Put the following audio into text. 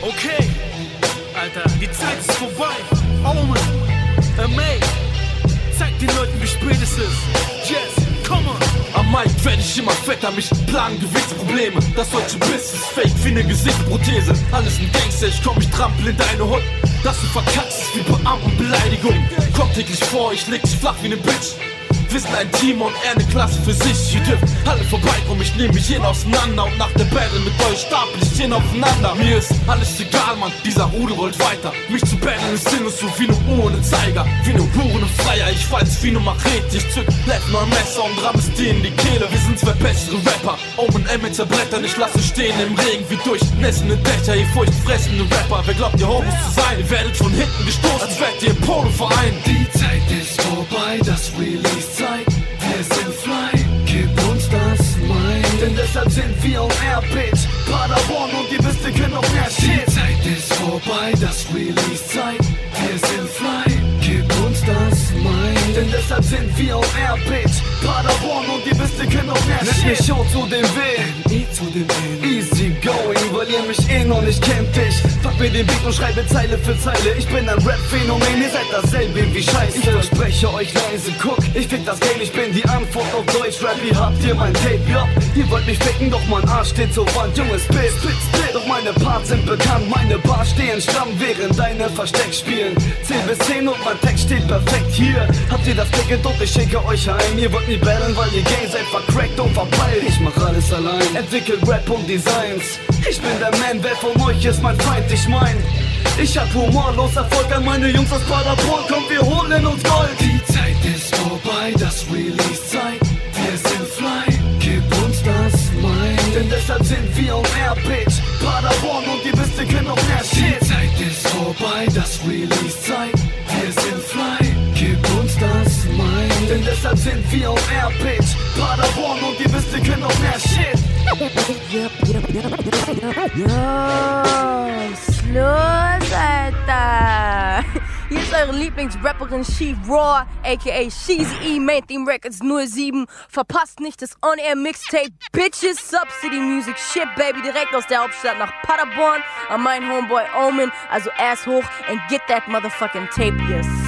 Okay, Alter, die Zeit ist vorbei. Omen, MA, zeig den Leuten, wie spät es ist. Yes, come on. Am Mic werd ich immer fetter, mich plagen Gewichtsprobleme. Das deutsche Biss ist fake wie ne Gesichtsprothese. Alles ein Gangster, ich komm, ich trampel in deine Hut. Dass du verkackst ist wie Beamtenbeleidigung. Kommt täglich vor, ich leg dich flach wie ne Bitch. Wir sind ein Team und er eine Klasse für sich. Ihr dürft alle vorbeikommen, ich nehm mich jeden auseinander. Und nach der Battle mit euch stapel ich jeden aufeinander. Mir ist alles egal, Mann, dieser Rudel rollt weiter. Mich zu battlen ist sinnlos, so wie ne Uhr und ne Zeiger. Wie ne Hure, ne Flyer, ich falls wie ne Machete. Ich zück Left neue Messer und ramm es dir in die Kehle. Wir sind zwei bessere Rapper, Omen M mit zerbrettern. Ich lasse stehen im Regen wie durchnässende Dächer. Ihr furchtfressende Rapper, wer glaubt ihr Homos zu sein? Ihr werdet von hinten gestoßen, als wärt ihr im Polo-Verein. Die Zeit ist vorbei, das Release Zeit. Wir sind fly, gib uns das Mic. Denn deshalb sind wir on air, bitch. Paderborn und ihr wisst, wir können noch mehr Shit. Die Zeit ist vorbei, das Release Zeit. Wir sind fly, gib uns das Mic. Denn deshalb sind wir on air, bitch. Paderborn und ihr wisst, wir können noch mehr Shit. Nennt mich Show zu dem W, E zu dem N. Easy going, weil ihr mich noch nicht kennt. Ich pack mir den Beat und schreibe Zeile für Zeile. Ich bin ein Rap-Phänomen, ihr seid dasselbe wie Scheiße. Ich verspreche euch leise, guck, ich fick das Game, ich bin die Antwort auf Deutsch-Rap. Ihr habt hier mein Tape, ja, ihr wollt mich ficken, doch mein Arsch steht zur Wand. Junge, spit, spit, spit. Doch meine Parts sind bekannt, meine Bars stehen stramm, während deine Versteck spielen. 10 bis 10 und mein Text steht perfekt hier. Habt ihr das Ticket und ich schicke euch heim. Ihr wollt nie battlen, weil ihr Gang seid vercrackt und verpeilt. Ich mach alles allein, entwickel Rap und Designs. Ich bin der Man, wer von euch ist mein Feind? Ich mein, ich hab humorlos Erfolg an meine Jungs aus Paderborn. Kommt, wir holen uns Gold. Die Zeit ist vorbei, das Release Zeit. Wir sind fly, gib uns das Mic. Denn deshalb sind wir on air, bitch. Paderborn und ihr wisst, wir können noch mehr Shit. Die Zeit ist vorbei, das Release Zeit. Wir sind fly, gib uns das Mic. Denn deshalb sind wir on air, bitch. Paderborn und ihr wisst, wir können noch mehr Shit. Schluss, Alter. Hier ist eure Lieblingsrapperin Chief Raw, aka Sheezy E, Main Theme Records 07. Verpasst nicht das On-Air-Mixtape Bitches Subsidy Music Shit, baby. Direkt aus der Hauptstadt nach Paderborn an mein Homeboy Omen. Also Ass hoch and get that motherfucking tape, yes.